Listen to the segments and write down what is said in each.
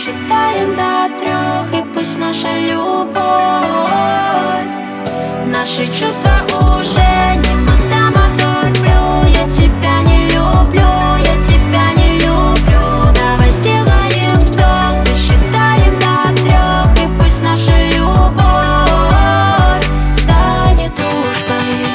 досчитаем до 3, и пусть наша любовь, наши чувства уже не мостом плю. Я тебя не люблю, я тебя не люблю. Давай сделаем вдох, досчитаем до 3, и пусть наша любовь станет дружбой.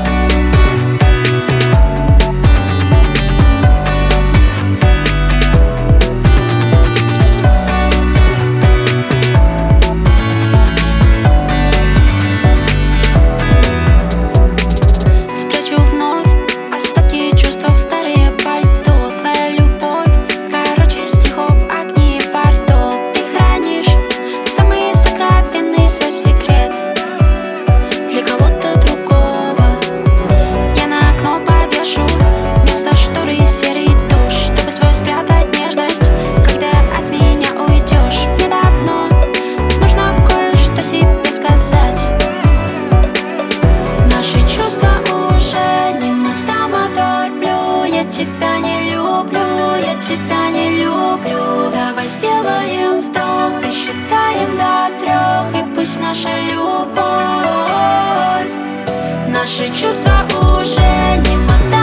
Тебя не люблю, я тебя не люблю. Давай сделаем вдох, досчитаем до 3, и пусть наша любовь, наши чувства уже не мостом.